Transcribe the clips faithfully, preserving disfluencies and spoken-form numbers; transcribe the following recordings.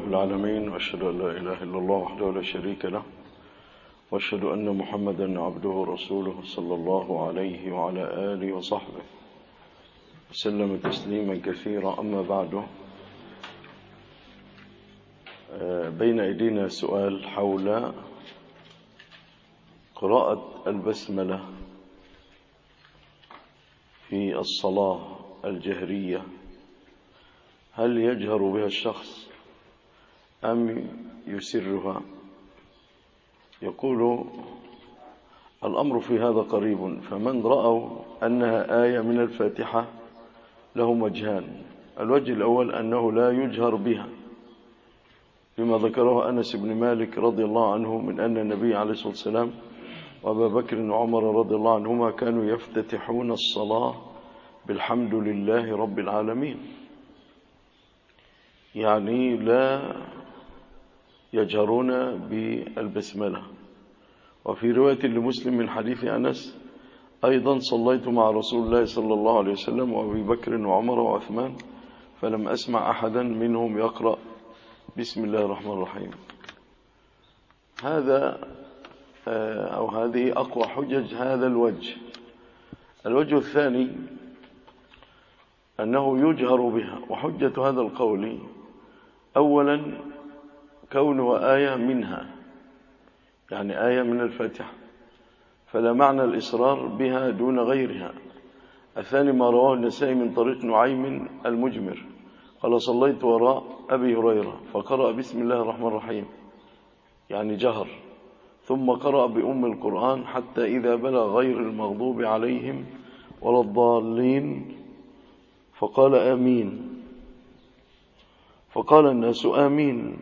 رب العالمين، وأشهد أن لا إله إلا الله وحده لا شريك له، وأشهد أن محمدا عبده ورسوله صلى الله عليه وعلى آله وصحبه وسلم تسليما كثيرا. أما بعد، بين أيدينا سؤال حول قراءة البسملة في الصلاة الجهرية، هل يجهر بها الشخص أم يسرها؟ يقول الأمر في هذا قريب، فمن رأوا أنها آية من الفاتحة لهم وجهان. الوجه الأول أنه لا يجهر بها لما ذكره أنس بن مالك رضي الله عنه من أن النبي عليه الصلاة والسلام وأبا بكر وعمر رضي الله عنهما كانوا يفتتحون الصلاة بالحمد لله رب العالمين، يعني لا يجهرون بالبسملة. وفي رواية لمسلم من حديث أنس أيضا: صليت مع رسول الله صلى الله عليه وسلم وأبي بكر وعمر وعثمان فلم أسمع أحدا منهم يقرأ بسم الله الرحمن الرحيم. هذا أو هذه أقوى حجج هذا الوجه. الوجه الثاني أنه يجهر بها، وحجة هذا القول أولا كونه آية منها، يعني آية من الفاتحة، فلا معنى الإصرار بها دون غيرها. الثاني ما رواه النسائي من طريق نعيم المجمر قال: صليت وراء أبي هريرة فقرأ بسم الله الرحمن الرحيم، يعني جهر، ثم قرأ بأم القرآن حتى إذا بلغ غير المغضوب عليهم ولا الضالين فقال آمين، فقال الناس آمين،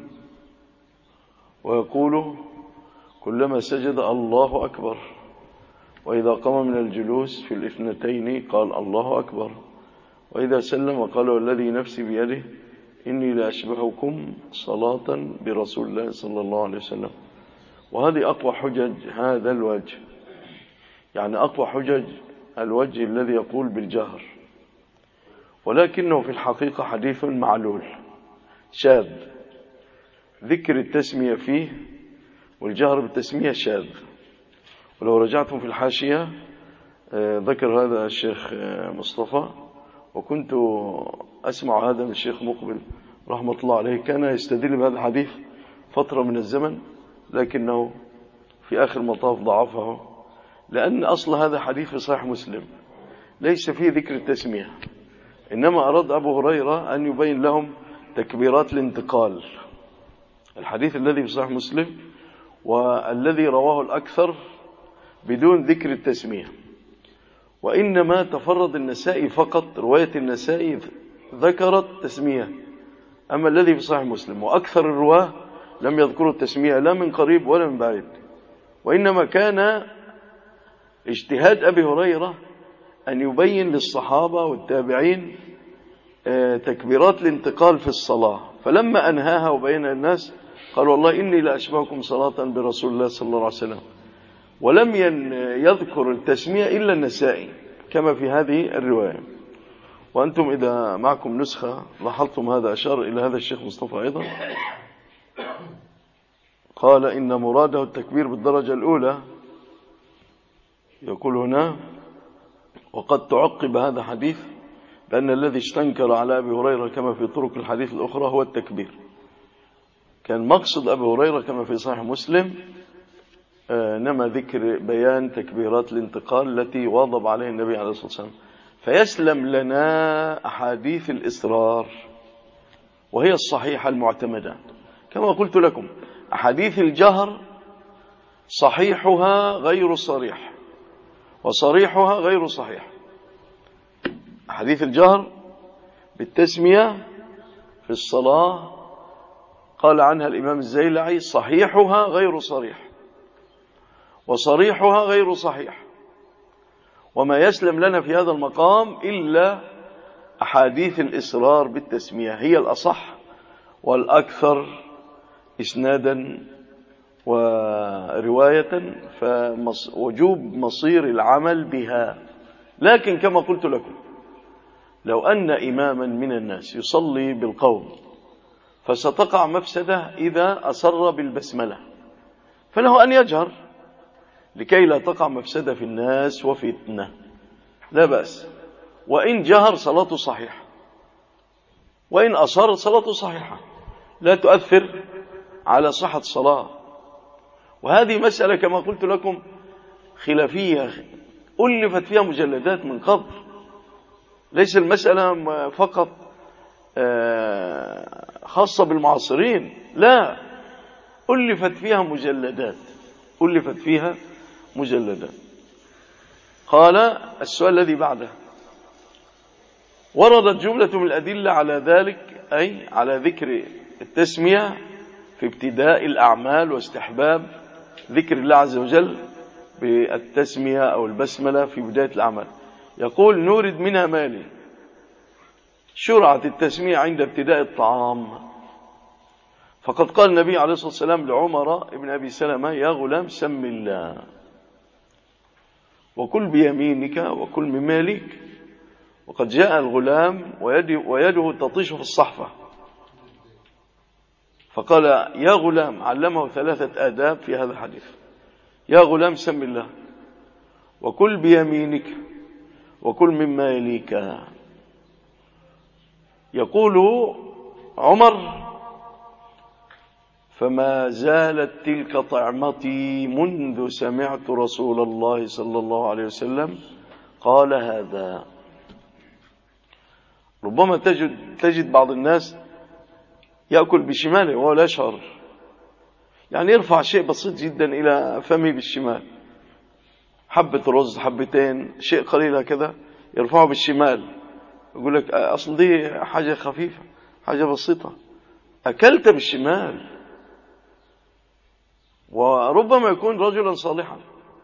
ويقول كلما سجد الله أكبر، وإذا قام من الجلوس في الاثنتين قال الله أكبر، وإذا سلم قال: والذي نفسي بيده إني لأشبهكم صلاة برسول الله صلى الله عليه وسلم. وهذه أقوى حجج هذا الوجه، يعني أقوى حجج الوجه الذي يقول بالجهر، ولكنه في الحقيقة حديث معلول شاذ، ذكر التسمية فيه والجهر بالتسمية شاذ. ولو رجعتم في الحاشية ذكر هذا الشيخ مصطفى، وكنت أسمع هذا من الشيخ مقبل رحمة الله عليه، كان يستدل بهذا الحديث فترة من الزمن، لكنه في آخر مطاف ضعفه، لأن أصل هذا حديث في صحيح مسلم ليس فيه ذكر التسمية، إنما أراد أبو هريرة أن يبين لهم تكبيرات الانتقال. الحديث الذي في صحيح مسلم والذي رواه الأكثر بدون ذكر التسمية، وإنما تفرد النسائي فقط، رواية النسائي ذكرت تسمية، أما الذي في صحيح مسلم وأكثر الرواه لم يذكروا التسمية لا من قريب ولا من بعيد. وإنما كان اجتهاد أبي هريرة أن يبين للصحابة والتابعين تكبيرات الانتقال في الصلاة، فلما أنهاها وبين الناس قال: والله إني لأشبهكم صلاة برسول الله صلى الله عليه وسلم. ولم يذكر التسمية إلا النسائي كما في هذه الرواية. وأنتم إذا معكم نسخة لاحظتم هذا، أشار إلى هذا الشيخ مصطفى أيضا، قال: إن مراده التكبير بالدرجة الأولى. يقول هنا: وقد تعقب هذا حديث بأن الذي استنكر على أبي هريرة كما في طرق الحديث الأخرى هو التكبير. كان مقصد أبي هريرة كما في صحيح مسلم نما ذكر بيان تكبيرات الانتقال التي واظب عليه النبي عليه الصلاة والسلام، فيسلم لنا أحاديث الإصرار وهي الصحيحة المعتمدة. كما قلت لكم، أحاديث الجهر صحيحها غير صريح وصريحها غير صحيح. أحاديث الجهر بالتسمية في الصلاة قال عنها الإمام الزيلعي: صحيحها غير صريح وصريحها غير صحيح. وما يسلم لنا في هذا المقام إلا أحاديث الإصرار بالتسمية، هي الأصح والأكثر إسنادا ورواية، فوجوب مصير العمل بها. لكن كما قلت لكم، لو أن إماما من الناس يصلي بالقوم فستقع مفسدة إذا أصر بالبسملة، فله أن يجهر لكي لا تقع مفسدة في الناس وفتنة، لا بأس. وإن جهر صلاته صحيحة، وإن أصر صلاته صحيحة، لا تؤثر على صحة الصلاة. وهذه مسألة كما قلت لكم خلافية ألفت فيها مجلدات من قبل، ليس المسألة فقط خاصة بالمعاصرين، لا، ألفت فيها مجلدات ألفت فيها مجلدات. قال السؤال الذي بعده: وردت جملة من الأدلة على ذلك، أي على ذكر التسمية في ابتداء الأعمال واستحباب ذكر الله عز وجل بالتسمية أو البسملة في بداية الأعمال. يقول: نورد منها مالي. شرعت التسمية عند ابتداء الطعام، فقد قال النبي عليه الصلاة والسلام لعمر بن أبي سلمة: يا غلام سم الله وكل بيمينك وكل من مالك. وقد جاء الغلام ويده تطيش في الصحفة، فقال: يا غلام، علمه ثلاثة آداب في هذا الحديث: يا غلام سم الله وكل بيمينك وكل مما يليك. يقول عمر: فما زالت تلك طعمتي منذ سمعت رسول الله صلى الله عليه وسلم قال هذا. ربما تجد, تجد بعض الناس يأكل بشماله وهو لا يشعر، يعني يرفع شيء بسيط جدا إلى فمه بالشمال، حبة رز، حبتين، شيء قليل هكذا يرفعه بالشمال، يقول لك أصل دي حاجة خفيفة، حاجة بسيطة، أكلت بالشمال. وربما يكون رجلا صالحا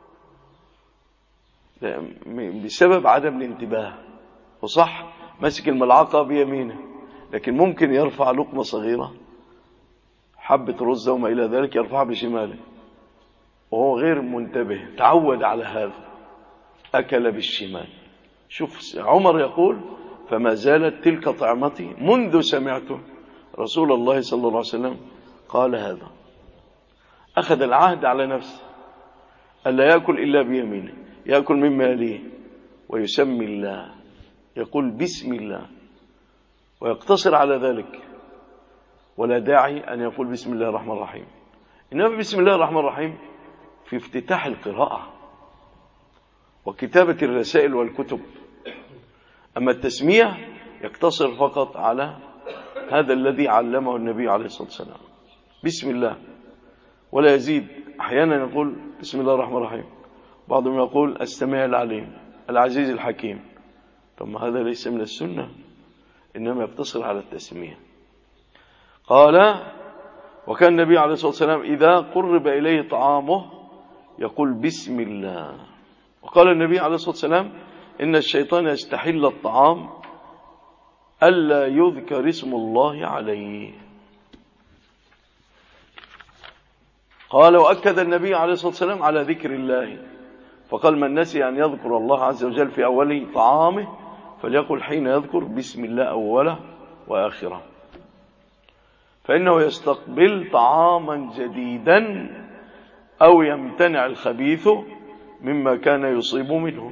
بسبب عدم الانتباه، وصح مسك الملعقة بيمينه، لكن ممكن يرفع لقمة صغيرة، حبة رز وما إلى ذلك، يرفعها بشماله وهو غير منتبه، تعود على هذا، أكل بالشمال. شوف عمر يقول: فما زالت تلك طعمتي منذ سمعت رسول الله صلى الله عليه وسلم قال هذا. أخذ العهد على نفسه ألا يأكل إلا بيمينه، يأكل مما يليه ويسمي الله، يقول بسم الله ويقتصر على ذلك، ولا داعي أن يقول بسم الله الرحمن الرحيم. إنما بسم الله الرحمن الرحيم في افتتاح القراءة وكتابة الرسائل والكتب، أما التسمية يقتصر فقط على هذا الذي علمه النبي عليه الصلاة والسلام، بسم الله، ولا يزيد. أحيانا يقول بسم الله الرحمن الرحيم، بعضهم يقول السميع العليم العزيز الحكيم. ثم هذا ليس من السنة، إنما يقتصر على التسمية. قال: وكان النبي عليه الصلاة والسلام إذا قرب إليه طعامه يقول بسم الله. وقال النبي عليه الصلاة والسلام: إن الشيطان يستحل الطعام ألا يذكر اسم الله عليه. قال: وأكد النبي عليه الصلاة والسلام على ذكر الله، فقال: من نسي أن يذكر الله عز وجل في أول طعامه فليقل حين يذكر بسم الله أوله وآخره، فإنه يستقبل طعاما جديدا أو يمتنع الخبيث مما كان يصيب منه.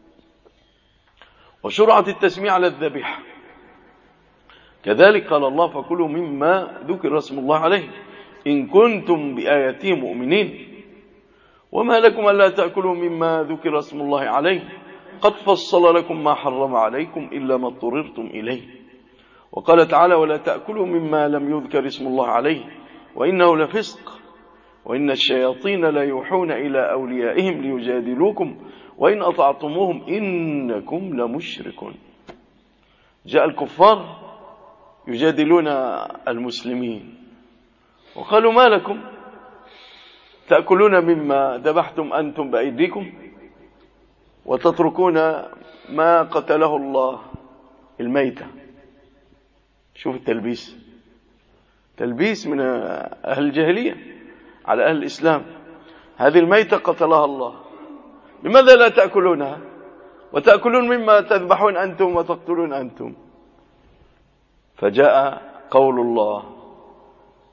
وشرعت التسمية على الذبيحة كذلك، قال الله: فكلوا مما ذكر اسم الله عليه إن كنتم بآياته مؤمنين، وما لكم ألا تأكلوا مما ذكر اسم الله عليه قد فصل لكم ما حرم عليكم إلا ما اضطررتم إليه. وقال تعالى: ولا تأكلوا مما لم يذكر اسم الله عليه وإنه لفسق وإن الشياطين لا يوحون إلى أوليائهم ليجادلوكم وإن أطعتموهم إنكم لمشركون. جاء الكفار يجادلون المسلمين وقالوا: ما لكم تأكلون مما ذبحتم أنتم بأيديكم وتتركون ما قتله الله الميتة. شوف التلبيس، تلبيس من أهل الجاهلية على أهل الإسلام. هذه الميتة قتلها الله، لماذا لا تأكلونها وتأكلون مما تذبحون أنتم وتقتلون أنتم؟ فجاء قول الله: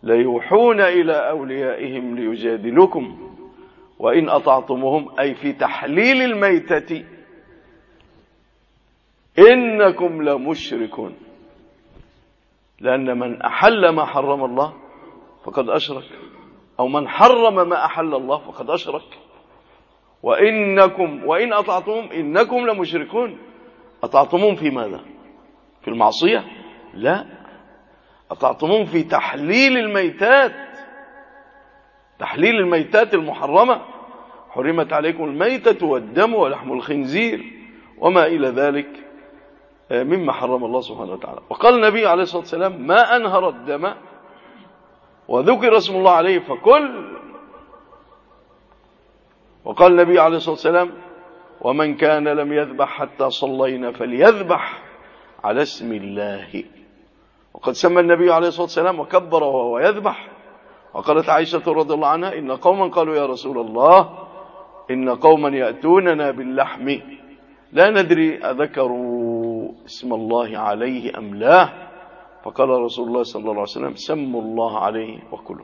ليوحون إلى أوليائهم ليجادلوكم وإن أطعتموهم، أي في تحليل الميتة، إنكم لمشركون. لأن من أحل ما حرم الله فقد أشرك، أو من حرم ما أحل الله فقد أشرك. وإنكم وإن أطعتموهم إنكم لمشركون. أطعتموهم في ماذا؟ في المعصية؟ لا، أطعتموهم في تحليل الميتات، تحليل الميتات المحرمة. حرمت عليكم الميتة والدم ولحم الخنزير وما إلى ذلك مما حرم الله سبحانه وتعالى. وقال النبي عليه الصلاة والسلام: ما أنهر الدم وذكر اسم الله عليه فكل. وقال النبي عليه الصلاة والسلام: ومن كان لم يذبح حتى صلينا فليذبح على اسم الله. وقد سمى النبي عليه الصلاة والسلام وكبر وهو يذبح. وقالت عائشة رضي الله عنها: إن قوما قالوا يا رسول الله إن قوما يأتوننا باللحم لا ندري أذكروا اسم الله عليه أم لا، فقال رسول الله صلى الله عليه وسلم: سموا الله عليه وكلوا.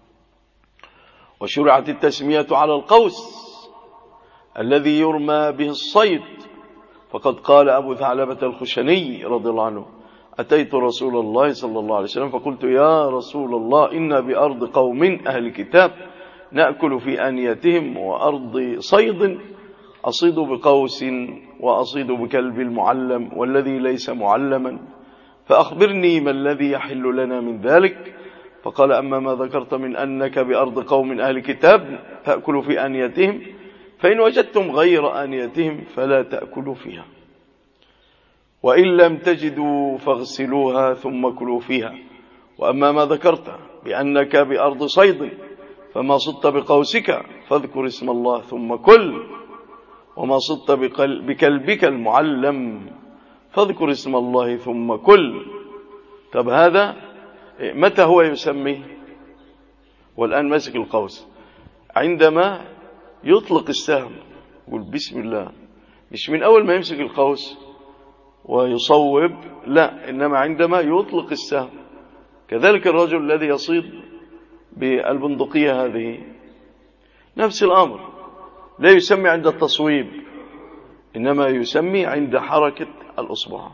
وشرعت التسمية على القوس الذي يرمى به الصيد، فقد قال أبو ثعلبة الخشني رضي الله عنه: أتيت رسول الله صلى الله عليه وسلم فقلت: يا رسول الله إنا بأرض قوم أهل كتاب نأكل في آنيتهم وأرض صيد، أصيد بقوس وأصيد بكلب المعلم والذي ليس معلما، فأخبرني ما الذي يحل لنا من ذلك. فقال: أما ما ذكرت من أنك بأرض قوم أهل كتاب تأكل في آنيتهم، فإن وجدتم غير آنيتهم فلا تأكلوا فيها، وإن لم تجدوا فاغسلوها ثم كلوا فيها. وأما ما ذكرت بأنك بأرض صيد فما صدت بقوسك فاذكر اسم الله ثم كل، وما صدت بكلبك المعلم فاذكر اسم الله ثم كل. طب هذا متى هو يسميه؟ والآن ماسك القوس، عندما يطلق السهم يقول بسم الله، مش من أول ما يمسك القوس ويصوب، لا، إنما عندما يطلق السهم. كذلك الرجل الذي يصيد بالبندقية هذه نفس الأمر، لا يسمي عند التصويب، إنما يسمي عند حركة الأصبع.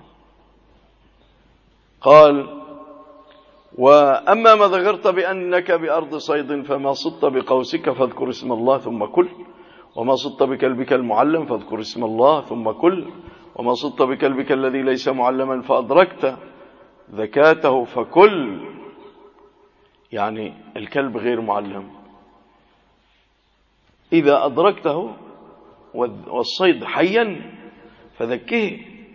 قال: وأما ما ذكرت بأنك بأرض صيد فما صدت بقوسك فاذكر اسم الله ثم كل، وما صدت بكلبك المعلم فاذكر اسم الله ثم كل، وما صدت بكلبك الذي ليس معلما فأدركت ذكاته فكل. يعني الكلب غير معلم إذا أدركته والصيد حيا فذكيه.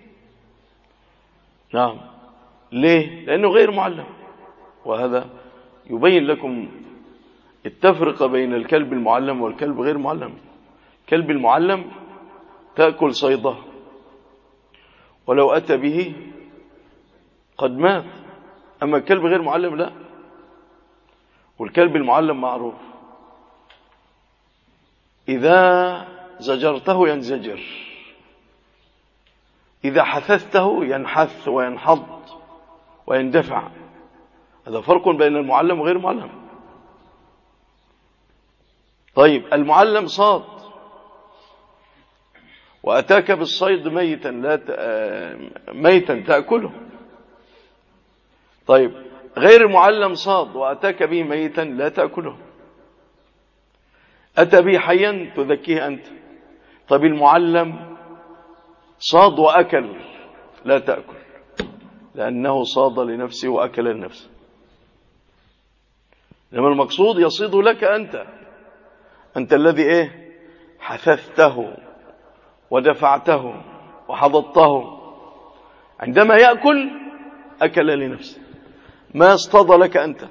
نعم، ليه؟ لأنه غير معلم. وهذا يبين لكم التفرقة بين الكلب المعلم والكلب غير معلم. الكلب المعلم تأكل صيده، ولو أتى به قد مات. أما الكلب غير معلم لا. والكلب المعلم معروف، إذا زجرته ينزجر، إذا حثثته ينحث وينحض ويندفع. هذا فرق بين المعلم وغير المعلم. طيب، المعلم صاد وأتاك بالصيد ميتا لا ت... ميتا تأكله. طيب، غير المعلم صاد وأتاك به ميتا لا تأكله، أتى به حيا تذكيه أنت. طيب، المعلم صاد وأكل لا تأكل، لأنه صاد لنفسه وأكل لنفسه. لما المقصود يصيد لك أنت، أنت الذي إيه حثثته ودفعته وحضضته. عندما يأكل أكل لنفسه، ما اصطاد لك أنت.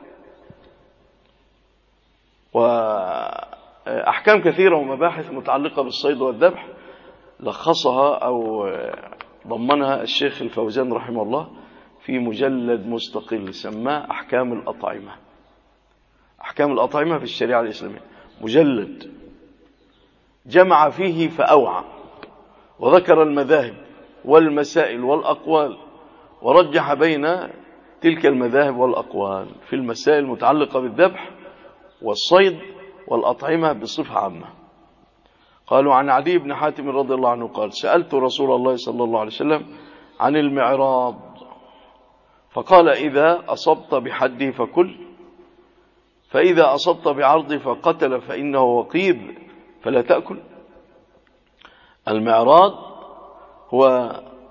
وأحكام كثيرة ومباحث متعلقة بالصيد والذبح لخصها أو ضمنها الشيخ الفوزان رحمه الله في مجلد مستقل سماه أحكام الأطعمة. أحكام الأطعمة في الشريعة الإسلامية، مجلد جمع فيه فأوعى، وذكر المذاهب والمسائل والأقوال، ورجح بين تلك المذاهب والأقوال في المسائل المتعلقة بالذبح والصيد والأطعمة بصفة عامة. قالوا عن عدي بن حاتم رضي الله عنه قال سألت رسول الله صلى الله عليه وسلم عن المعراض فقال إذا أصبت بحده فكل، فإذا أصبت بعرضه فقتل فإنه وقيض فلا تأكل. المعراض هو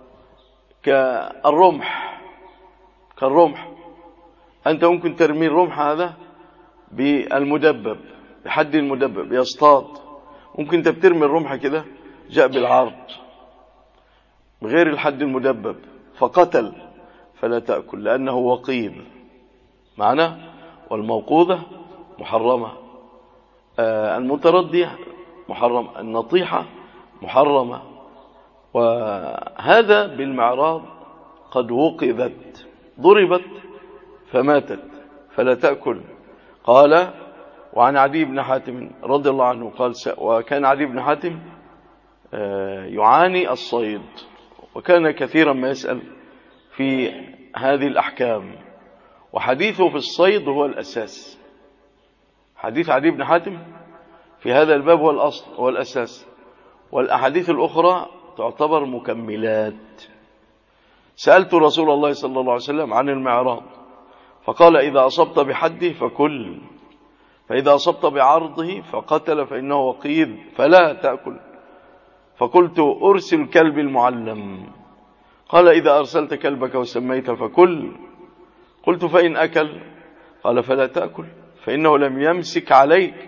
كالرمح، كالرمح أنت ممكن ترمي الرمح هذا بالمدبب، بحد المدبب يصطاد، ممكن أنت بترمي الرمح كده جاء بالعرض بغير الحد المدبب فقتل فلا تأكل لأنه وقيض معنى. والموقوذة محرمة، آه المتردية محرم، النطيحة محرمة. وهذا بالمعراض قد وقذت ضربت فماتت فلا تأكل. قال وعن عدي بن حاتم رضي الله عنه قال وكان عدي بن حاتم يعاني الصيد وكان كثيرا ما يسأل في هذه الأحكام، وحديثه في الصيد هو الأساس. حديث عدي بن حاتم في هذا الباب هو الأصل هو الأساس، والأحاديث الأخرى تعتبر مكملات. سألت رسول الله صلى الله عليه وسلم عن المعراض فقال إذا أصبت بحده فكل، فإذا أصبت بعرضه فقتل فإنه وقيض فلا تأكل. فقلت أرسل كلب المعلم، قال إذا أرسلت كلبك وسميت فكل. قلت فإن أكل، قال فلا تأكل فإنه لم يمسك عليك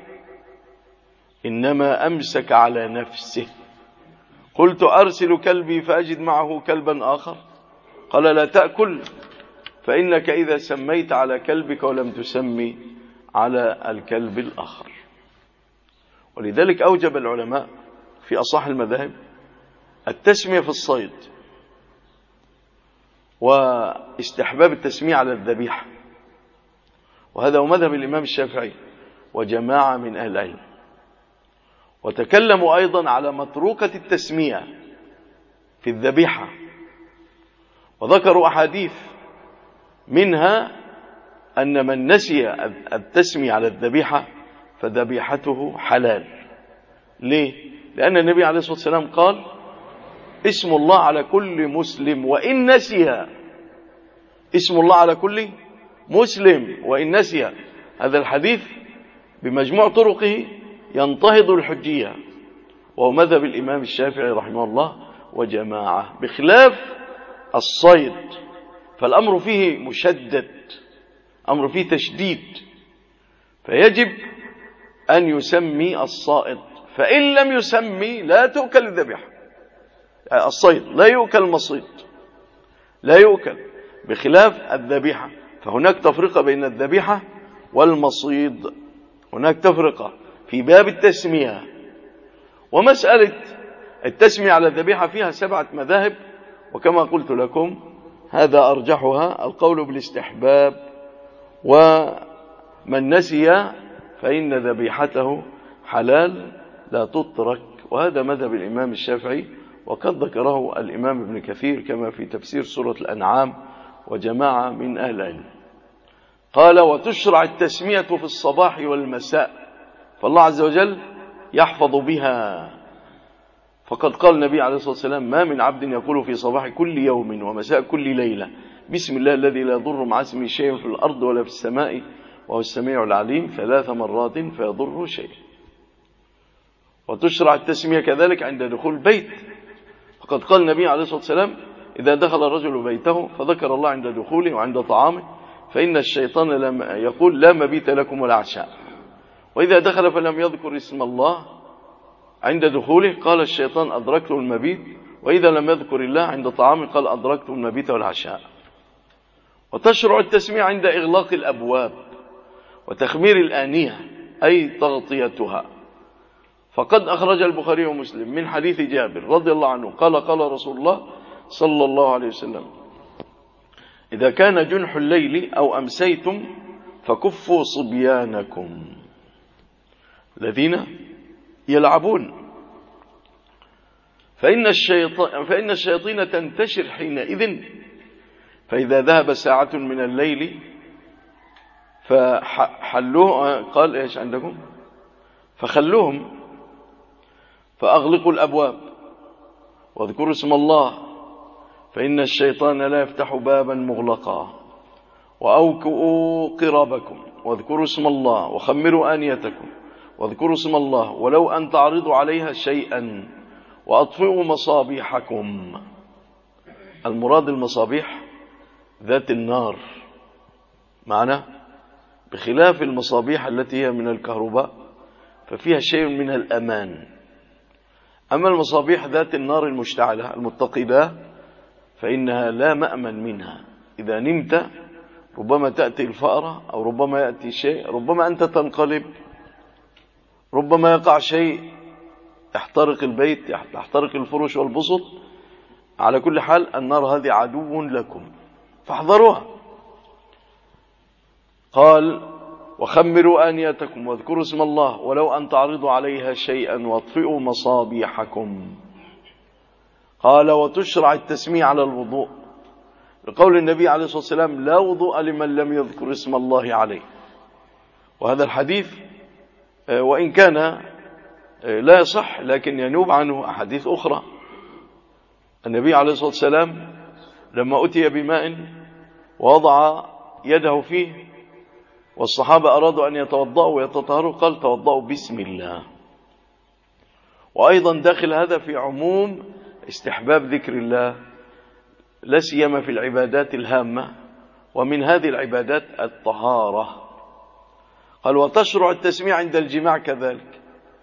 إنما أمسك على نفسه. قلت أرسل كلبي فأجد معه كلبا آخر، قال لا تأكل فإنك إذا سميت على كلبك ولم تسمي على الكلب الآخر. ولذلك أوجب العلماء في أصح المذاهب التسمية في الصيد واستحباب التسمية على الذبيحة، وهذا هو مذهب الإمام الشافعي وجماعة من أهل العلم. وتكلموا أيضا على متروكة التسمية في الذبيحة وذكروا أحاديث منها أن من نسي التسمية على الذبيحة فذبيحته حلال. ليه؟ لأن النبي عليه الصلاة والسلام قال اسم الله على كل مسلم وإن نسي، اسم الله على كل مسلم وإن نسي. هذا الحديث بمجموع طرقه ينتهض الحجية، وهو مذهب الإمام الشافعي رحمه الله وجماعة، بخلاف الصيد فالأمر فيه مشدد، أمر فيه تشديد، فيجب أن يسمي الصائد، فإن لم يسمي لا تؤكل الذبيحة. الصيد لا يؤكل، المصيد لا يؤكل، بخلاف الذبيحة. فهناك تفرقة بين الذبيحة والمصيد، هناك تفرقة في باب التسمية. ومسألة التسمية على الذبيحة فيها سبعة مذاهب، وكما قلت لكم هذا أرجحها القول بالاستحباب، ومن نسي فإن ذبيحته حلال لا تترك، وهذا مذهب الإمام الشافعي، وقد ذكره الإمام ابن كثير كما في تفسير سورة الأنعام وجماعة من أهل العلم. قال وتشرع التسمية في الصباح والمساء، فالله عز وجل يحفظ بها، فقد قال النبي عليه الصلاة والسلام ما من عبد يقول في صباح كل يوم ومساء كل ليلة بسم الله الذي لا يضر مع اسمه شيء في الأرض ولا في السماء وهو السميع العليم ثلاث مرات فيضر شيء. وتشرع التسمية كذلك عند دخول البيت، فقد قال النبي عليه الصلاة والسلام إذا دخل الرجل بيته فذكر الله عند دخوله وعند طعامه فإن الشيطان لم يقول لا مبيت لكم ولا عشاء، وإذا دخل فلم يذكر اسم الله عند دخوله قال الشيطان أدركت المبيت، وإذا لم يذكر الله عند طعامه قال أدركت المبيت والعشاء. وتشرع التسمية عند إغلاق الأبواب وتخمير الآنية أي تغطيتها، فقد أخرج البخاري ومسلم من حديث جابر رضي الله عنه قال قال رسول الله صلى الله عليه وسلم إذا كان جنح الليل أو أمسيتم فكفوا صبيانكم الذين يلعبون فإن الشيطان فإن الشياطين تنتشر حينئذ فإذا ذهب ساعة من الليل فحلوه، قال إيش عندكم؟ فخلوهم، فأغلقوا الأبواب واذكروا اسم الله، فإن الشيطان لا يفتح بابا مغلقا، وأوكئوا قرابكم واذكروا اسم الله، وخمروا آنيتكم واذكروا اسم الله، ولو أن تعرضوا عليها شيئا، وأطفئوا مصابيحكم. المراد المصابيح ذات النار معنا، بخلاف المصابيح التي هي من الكهرباء ففيها شيء من الأمان. أما المصابيح ذات النار المشتعلة المتقدة فإنها لا مأمن منها، إذا نمت ربما تأتي الفأرة، أو ربما يأتي شيء، ربما أنت تنقلب، ربما يقع شيء يحترق البيت، يحترق الفرش والبسط. على كل حال النار هذه عدو لكم فاحذروها. قال وخمروا آنيتكم واذكروا اسم الله، ولو أن تعرضوا عليها شيئا، واطفئوا مصابيحكم. قال وتشرع التسمية على الوضوء، لقول النبي عليه الصلاة والسلام لا وضوء لمن لم يذكر اسم الله عليه. وهذا الحديث وإن كان لا يصح لكن ينوب عنه أحاديث أخرى. النبي عليه الصلاة والسلام لما أتي بماء ووضع يده فيه والصحابة أرادوا أن يتوضأوا ويتطهروا قال توضأوا بسم الله. وأيضا داخل هذا في عموم استحباب ذكر الله لا سيما في العبادات الهامة، ومن هذه العبادات الطهارة. قال وتشرع التسمية عند الجماع كذلك.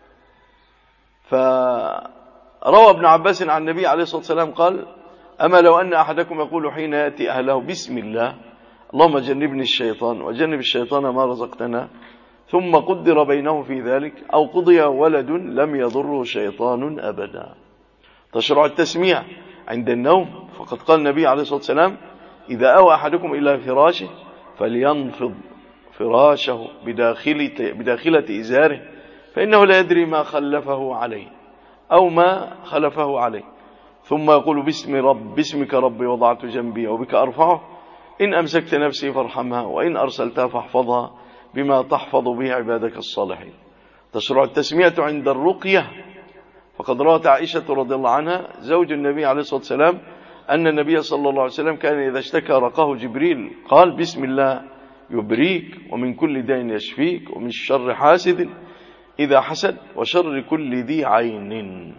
فروى ابن عباس عن النبي عليه الصلاة والسلام قال أما لو أن أحدكم يقول حين يأتي أهله بسم الله اللهم جنبني الشيطان وجنب الشيطان ما رزقتنا، ثم قدر بينه في ذلك أو قضي ولد لم يضره شيطان أبدا. تشرع التسمية عند النوم، فقد قال النبي عليه الصلاة والسلام إذا أوى أحدكم إلى فراشه فلينفض فراشه بداخلة, بداخلة إزاره، فإنه لا يدري ما خلفه عليه أو ما خلفه عليه، ثم يقول باسم رب باسمك ربي وضعت جنبي وبك أرفعه، إن أمسكت نفسي فارحمها وإن أرسلتها فاحفظها بما تحفظ به عبادك الصالحين. تشرع التسمية عند الرقية، فقد روت عائشة رضي الله عنها زوج النبي عليه الصلاة والسلام أن النبي صلى الله عليه وسلم كان إذا اشتكى رقاه جبريل قال بسم الله يبريك ومن كل داء يشفيك ومن شر حاسد إذا حسد وشر كل ذي عين.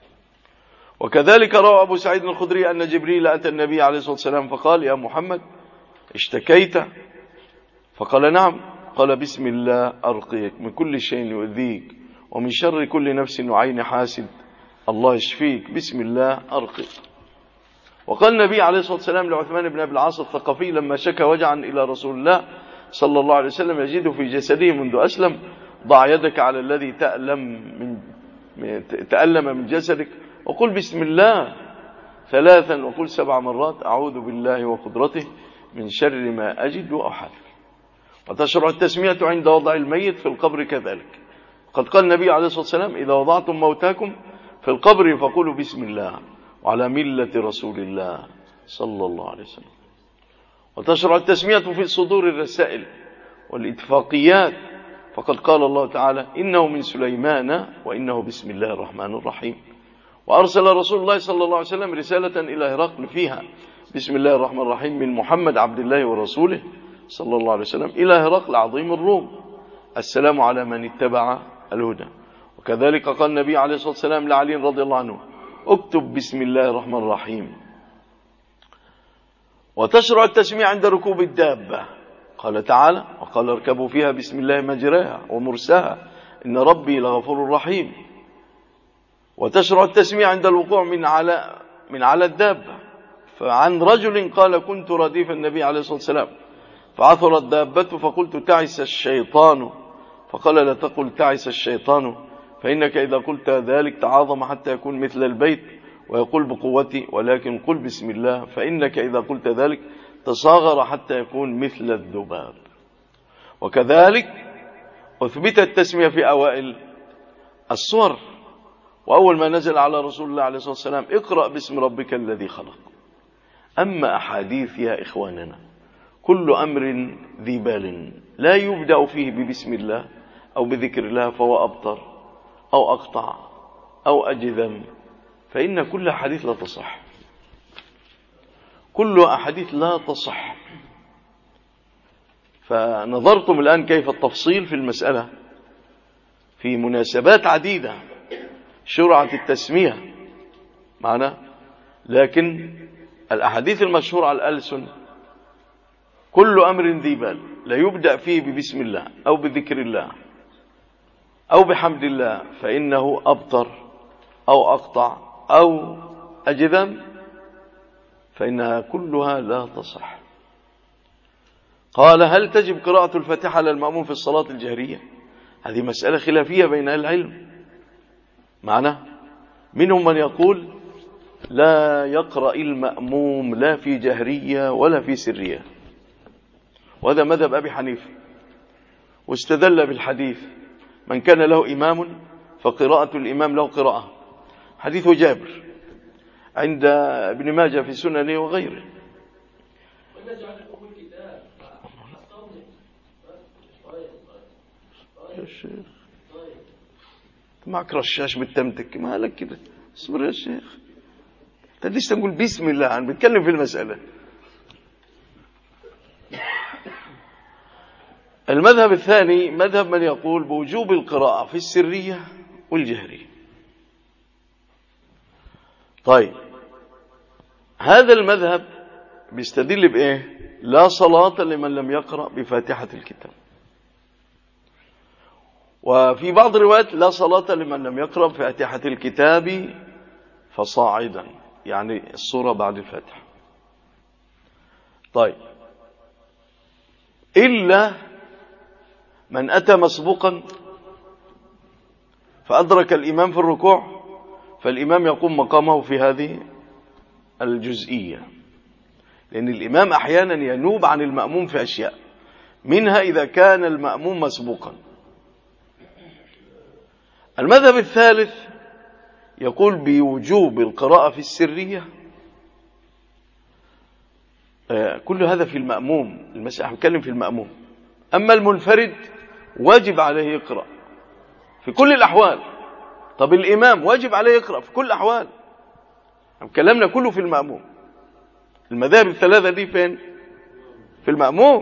وكذلك روى أبو سعيد الخدري أن جبريل أتى النبي عليه الصلاة والسلام فقال يا محمد اشتكيت؟ فقال نعم. قال بسم الله أرقيك من كل شيء يؤذيك ومن شر كل نفس وعين حاسد الله يشفيك بسم الله أرقيك. وقال النبي عليه الصلاة والسلام لعثمان بن أبي العاص الثقفي لما شكى وجعا إلى رسول الله صلى الله عليه وسلم يجد في جسده منذ أسلم ضع يدك على الذي تألم من تألم من جسدك وقل بسم الله ثلاثا وقل سبع مرات أعوذ بالله وقدرته من شر ما أجد وأحاذر. وتشرع التسمية عند وضع الميت في القبر كذلك. قد قال النبي عليه الصلاة والسلام إذا وضعتم موتاكم في القبر فقولوا بسم الله وعلى ملة رسول الله صلى الله عليه وسلم. وتشرع التسمية في صدور الرسائل والاتفاقيات، فقد قال الله تعالى إنه من سليمان وإنه بسم الله الرحمن الرحيم. وأرسل رسول الله صلى الله عليه وسلم رسالة إلى هرقل فيها بسم الله الرحمن الرحيم من محمد عبد الله ورسوله صلى الله عليه وسلم إلى هرقل عظيم الروم السلام على من اتبع الهدى. وكذلك قال النبي عليه الصلاة والسلام لعلي رضي الله عنه اكتب بسم الله الرحمن الرحيم. وتشرع التسمية عند ركوب الدابة، قال تعالى وقال اركبوا فيها بسم الله مجراها ومرساها إن ربي لغفور رحيم. وتشرع التسمية عند الوقوع من على من على الدابة، فعن رجل قال كنت رديف النبي عليه الصلاة والسلام فعثرت دابته فقلت تعس الشيطان، فقال لا تقل تعس الشيطان فإنك إذا قلت ذلك تعاظم حتى يكون مثل البيت ويقول بقوتي، ولكن قل بسم الله فإنك إذا قلت ذلك تصاغر حتى يكون مثل الذباب. وكذلك أثبت التسمية في أوائل السور، وأول ما نزل على رسول الله عليه الصلاة والسلام اقرأ باسم ربك الذي خلق. أما أحاديث يا إخواننا كل أمر ذي بال لا يبدأ فيه ببسم الله أو بذكر الله فهو أبطر أو أقطع أو أجذم، فإن كل حديث لا تصح، كل أحاديث لا تصح. فنظرتم الآن كيف التفصيل في المسألة في مناسبات عديدة شرعت التسمية معنا، لكن الأحاديث المشهورة على الألسن كل أمر ذي بال لا يبدأ فيه ببسم الله أو بذكر الله أو بحمد الله فإنه أبطر أو أقطع أو أجذم، فإنها كلها لا تصح. قال: هل تجب قراءة الفاتحة على المأموم في الصلاة الجهرية؟ هذه مسألة خلافية بين أهل العلم معنا. منهم من يقول لا يقرأ المأموم لا في جهرية ولا في سرية، وهذا مذهب أبي حنيفة، واستدل بالحديث: من كان له إمام فقراءة الإمام له قراءة، حديث جابر عند ابن ماجه في سننه وغيره. يا شيخ معك رشاش بالتمتك، ما لك كده، اصبر يا شيخ، انت ليش تقول بسم الله؟ انا بتكلم في المسألة. المذهب الثاني مذهب من يقول بوجوب القراءة في السرية والجهرية. طيب هذا المذهب بيستدل بإيه؟ لا صلاة لمن لم يقرأ بفاتحة الكتاب. وفي بعض الروايات لا صلاة لمن لم يقرأ بفاتحة الكتاب فصاعدا، يعني السورة بعد الفاتحة. طيب إلا من أتى مسبوقا فأدرك الإمام في الركوع، فالإمام يقوم مقامه في هذه الجزئية، لأن الإمام أحيانا ينوب عن المأموم في أشياء، منها إذا كان المأموم مسبوقا. المذهب الثالث يقول بوجوب القراءة في السرية، كل هذا في المأموم، المسألة بتكلم في المأموم. أما المنفرد واجب عليه يقرأ في كل الأحوال. طب الإمام واجب عليه يقرأ في كل الأحوال. كلامنا كله في المأموم. المذاهب الثلاثة دي فين؟ في المأموم.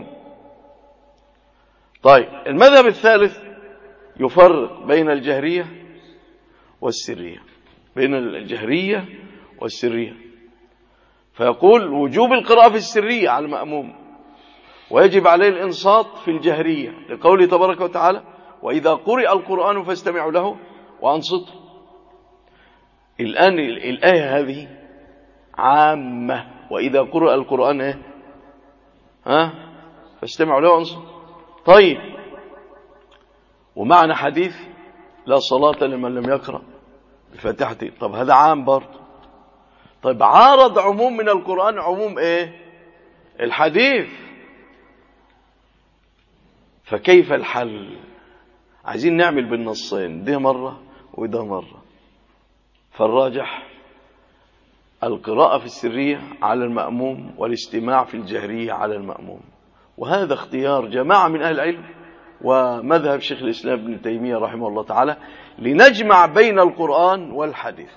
طيب المذهب الثالث يفرق بين الجهرية والسرية، بين الجهرية والسرية، فيقول وجوب القراءة في السرية على المأموم، ويجب عليه الإنصات في الجهرية، لقوله تبارك وتعالى: وإذا قرئ القرآن فاستمعوا له وأنصتوا. الآن الآية هذه عامة، وإذا قرئ القرآن إيه؟ ها فاستمعوا له وأنصتوا. طيب ومعنى حديث لا صلاة لمن لم يقرأ بفاتحته، طب هذا عام برضه. طيب عارض عموم من القرآن عموم ايه؟ الحديث. فكيف الحل؟ عايزين نعمل بالنصين، ده مرة وده مرة. فالراجح القراءة في السرية على المأموم والاستماع في الجهرية على المأموم، وهذا اختيار جماعة من أهل العلم ومذهب شيخ الإسلام ابن تيمية رحمه الله تعالى، لنجمع بين القرآن والحديث.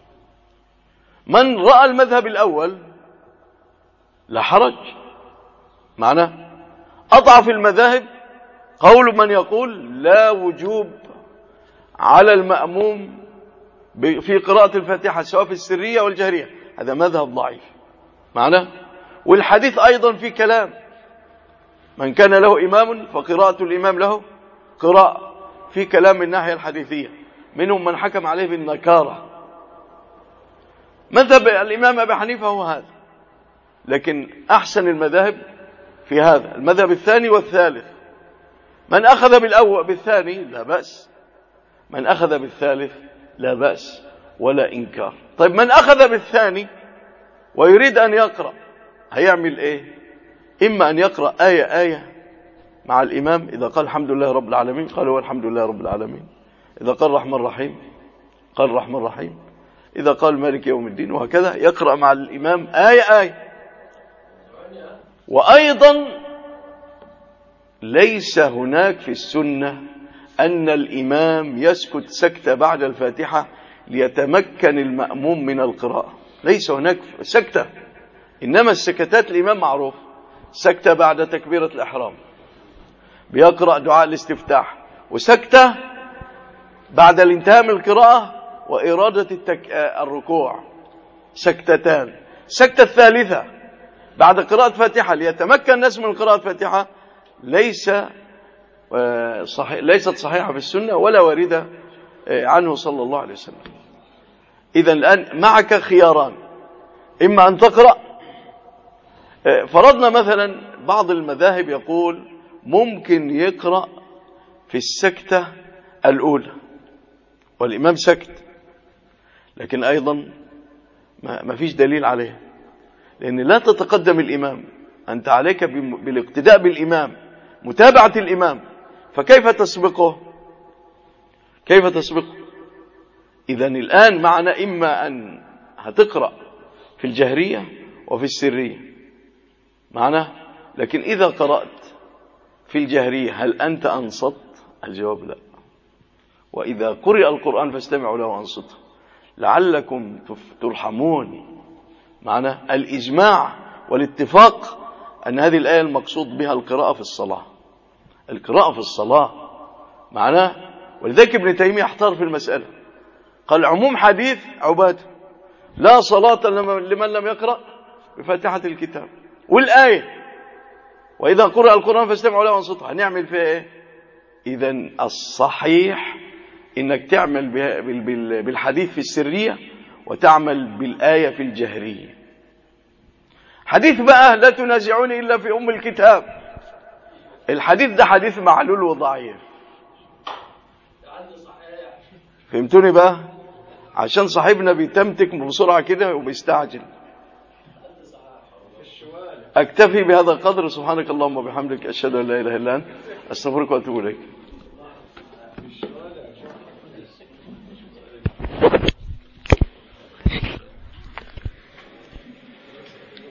من رأى المذهب الأول لا حرج، معنى أضعف المذاهب قول من يقول لا وجوب على المأموم في قراءة الفاتحة سواء في السرية والجهرية، هذا مذهب ضعيف معنى. والحديث أيضا في كلام: من كان له إمام فقراءة الإمام له قراءة، في كلام من الناحية الحديثية. منهم من حكم عليه بالنكارة. مذهب الإمام أبي حنيفة هو هذا، لكن أحسن المذاهب في هذا المذهب الثاني والثالث. من أخذ بالأول بالثاني لا بأس، من أخذ بالثالث لا بأس ولا إنكار. طيب من أخذ بالثاني ويريد أن يقرأ هيعمل إيه؟ إما أن يقرأ آية آية مع الإمام، إذا قال الحمد لله رب العالمين قال هو الحمد لله رب العالمين، إذا قال الرحمن الرحيم قال الرحمن الرحيم، إذا قال مالك يوم الدين، وهكذا يقرأ مع الإمام آية آية. وأيضا ليس هناك في السنة أن الإمام يسكت سكتة بعد الفاتحة ليتمكن المأموم من القراءة، ليس هناك سكتة، إنما السكتات الإمام معروف، سكتة بعد تكبيرة الإحرام بيقرأ دعاء الاستفتاح، وسكتة بعد الانتهاء من القراءة وإرادة التك... الركوع، سكتتان. سكتة الثالثة بعد قراءة فاتحة ليتمكن الناس من قراءة فاتحة ليس صحيح، ليست صحيحة في السنة ولا واردة عنه صلى الله عليه وسلم. إذن الآن معك خياران، إما أن تقرأ، فرضنا مثلا بعض المذاهب يقول ممكن يقرأ في السكتة الأولى والإمام سكت، لكن أيضا ما فيش دليل عليه، لأن لا تتقدم الإمام، أنت عليك بالاقتداء بالإمام، متابعة الإمام، فكيف تسبقه؟ كيف تسبقه؟ إذن الآن معنا إما أن هتقرأ في الجهرية وفي السرية معنا، لكن إذا قرأت في الجهرية هل أنت أنصت؟ الجواب لا. وإذا قرئ القرآن فاستمعوا له وأنصتوا لعلكم ترحمون. معنا الإجماع والاتفاق أن هذه الآية المقصود بها القراءة في الصلاة، القراءة في الصلاة معنا. ولذلك ابن تيمية احتار في المسألة، قال عموم حديث عبادة لا صلاة لمن لم يقرأ بفاتحة الكتاب، والآية وإذا قرأ القرآن فاستمعوا له وانصتوا، هنعمل فيها إيه؟ إذن الصحيح إنك تعمل بالحديث في السرية وتعمل بالآية في الجهرية. حديث بقى لا تنازعوني إلا في أم الكتاب، الحديث ده حديث معلول وضعيف، فهمتوني بقى؟ عشان صاحبنا بيتمتك بسرعة كده وبيستعجل. أكتفي بهذا القدر، سبحانك اللهم وبحمدك، أشهد أن لا إله إلا أنت، أستغفرك وأتوب إليك.